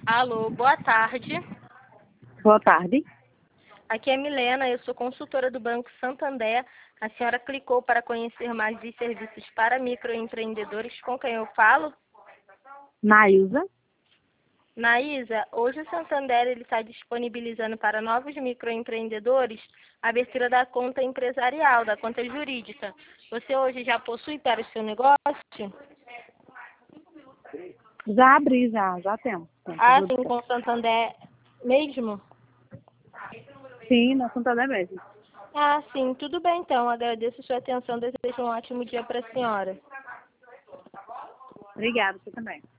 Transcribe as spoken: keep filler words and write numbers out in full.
Alô, boa tarde. Boa tarde. Aqui é Milena, eu sou consultora do Banco Santander. A senhora clicou para conhecer mais de serviços para microempreendedores. Com quem eu falo? Nailza. Naísa, hoje o Santander ele está disponibilizando para novos microempreendedores a abertura da conta empresarial, da conta jurídica. Você hoje já possui para o seu negócio? Já abri, já, já temos. Ah, sim, com o Santander mesmo? Sim, na Santander mesmo. Ah, sim, tudo bem então. Agradeço a sua atenção. Desejo um ótimo dia para a senhora. Obrigada, você também.